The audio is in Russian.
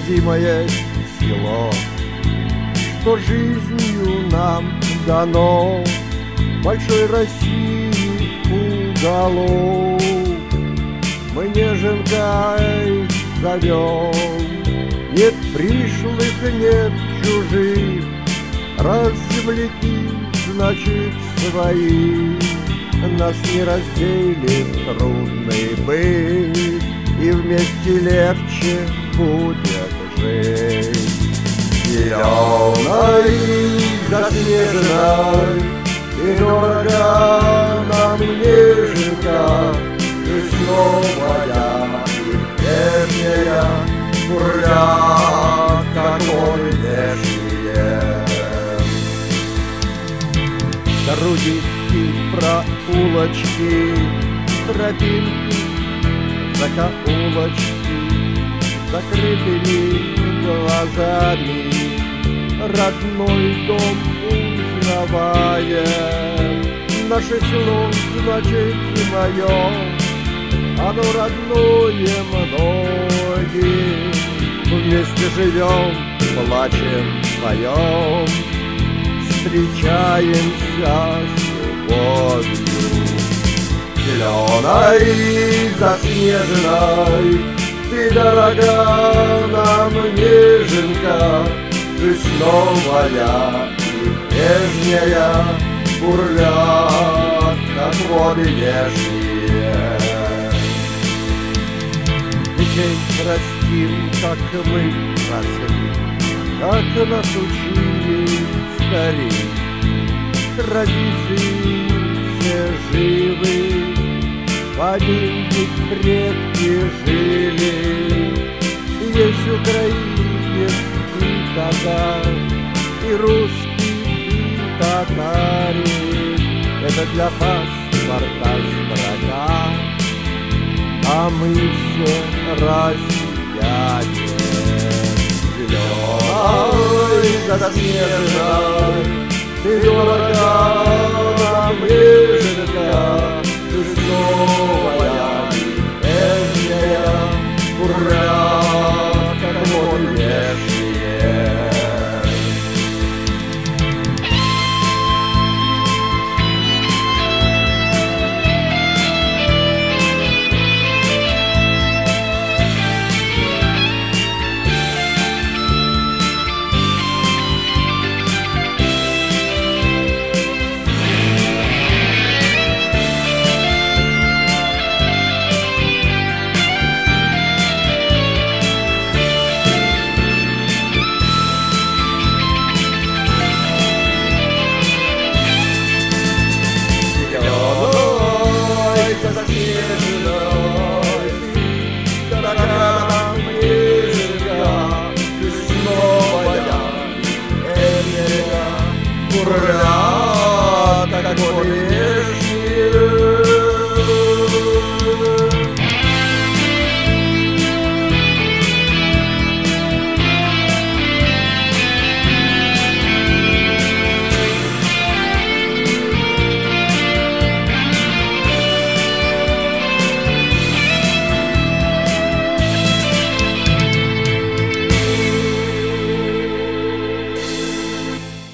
родимое село, что жизнью нам дано большой России уголок. Мы неженкой зовем, нет пришлых, нет чужих, раз земляки, значит, свои. Нас не разделит трудный быт, и вместе легче будет жить. Зеленой, заснеженной, и дорога нам неженка, весновая и прежняя, бурлят, как воды вешние. Дороги и проулочки, тропинки, закоулочки, закрытыми глазами, родной дом узнавая. Наше село, значит, мое, оно родное многим. Вместе живем, плачем, поем, встречаемся с любовью. Зеленой, заснеженной, ты дорога нам неженка, весновая и прежняя, бурлят, как воды вешние. Детей растим, как мы росли, как нас учили старик. Традиции все живы, в один ведь предки жили. Есть украинец и татар, и русский, и татарин. Это для паспорта строка, а мы все россияне. Зеленой, заснеженной, ты дорога нам неженка, весновая и прежняя, бурлят, как воды вешние. Заснеженной, ты дорога нам неженка, весновая и прежняя, бурлят, как воды